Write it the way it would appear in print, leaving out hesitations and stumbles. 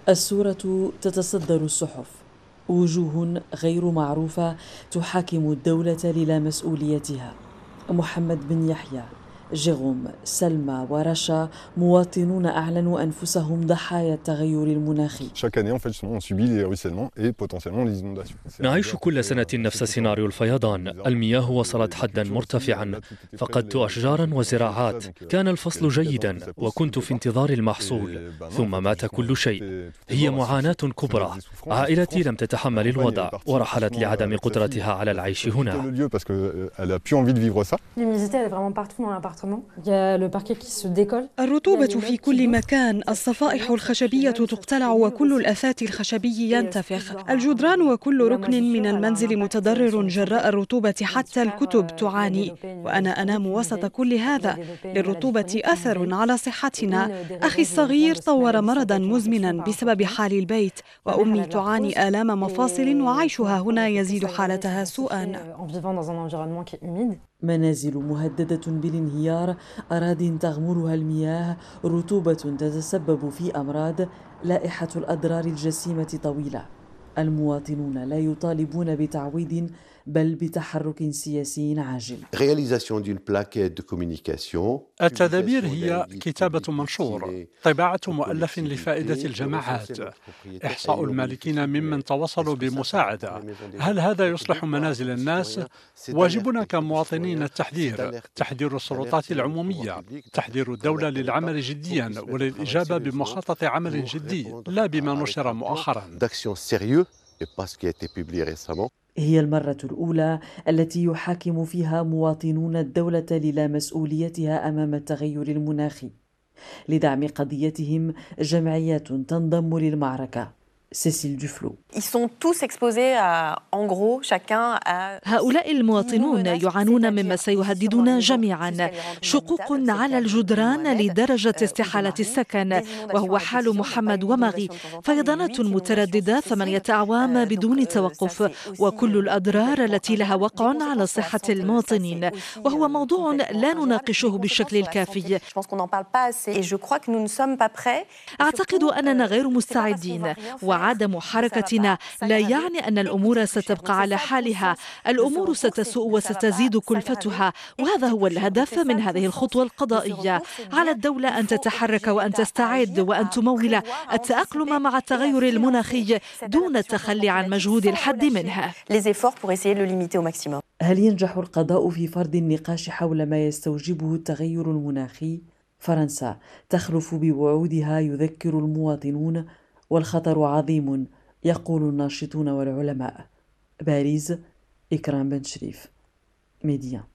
الصورة تتصدر الصحف، وجوه غير معروفة تحاكم الدولة للامسؤوليتها. محمد بن يحيى، جيغوم، سلمى ورشا، مواطنون أعلنوا أنفسهم ضحايا التغير المناخي. نعيش كل سنة نفس سيناريو الفيضان. المياه وصلت حدا مرتفعا، فقدت أشجارا وزراعات. كان الفصل جيدا وكنت في انتظار المحصول، ثم مات كل شيء. هي معاناة كبرى. عائلتي لم تتحمل الوضع ورحلت لعدم قدرتها على العيش هنا. الرطوبة في كل مكان، الصفائح الخشبية تقتلع وكل الأثاث الخشبي ينتفخ. الجدران وكل ركن من المنزل متضرر جراء الرطوبة، حتى الكتب تعاني، وأنا أنام وسط كل هذا. للرطوبة أثر على صحتنا. أخي الصغير طور مرضا مزمنا بسبب حال البيت، وأمي تعاني آلام مفاصل وعيشها هنا يزيد حالتها سوءا. منازل مهددة بالانهيار، أراضٍ تغمرها المياه، رطوبة تتسبب في أمراض، لائحة الأضرار الجسيمة طويلة. المواطنون لا يطالبون بتعويض، بل بتحرك سياسي عاجل. التدابير هي كتابة منشور، طباعة مؤلف لفائدة الجماعات، إحصاء المالكين ممن تواصلوا بمساعدة. هل هذا يصلح منازل الناس؟ واجبنا كمواطنين التحذير، تحذير السلطات العمومية، تحذير الدولة للعمل جديا وللإجابة بمخطط عمل جدي، لا بما نشر مؤخرا. هي المرة الأولى التي يحاكم فيها مواطنون الدولة للامسؤوليتها أمام التغير المناخي. لدعم قضيتهم جمعيات تنضم للمعركة. سيسيل جوفلو. هؤلاء المواطنون يعانون مما سيهددنا جميعا. شقوق على الجدران لدرجة استحالة السكن، وهو حال محمد وماغي. فيضانات مترددة 8 أعوام بدون توقف، وكل الأضرار التي لها وقع على صحة المواطنين، وهو موضوع لا نناقشه بالشكل الكافي. أعتقد أننا غير مستعدين، وعدم حركتنا لا يعني أن الأمور ستبقى على حالها. الأمور ستسوء وستزيد كلفتها، وهذا هو الهدف من هذه الخطوة القضائية. على الدولة أن تتحرك وأن تستعد وأن تمول التأقلم مع التغير المناخي دون التخلي عن مجهود الحد منه. هل ينجح القضاء في فرض النقاش حول ما يستوجبه التغير المناخي؟ فرنسا تخلف بوعودها، يذكر المواطنون، والخطر عظيم يقول الناشطون والعلماء. باريس، إكرام بن شريف، ميديا.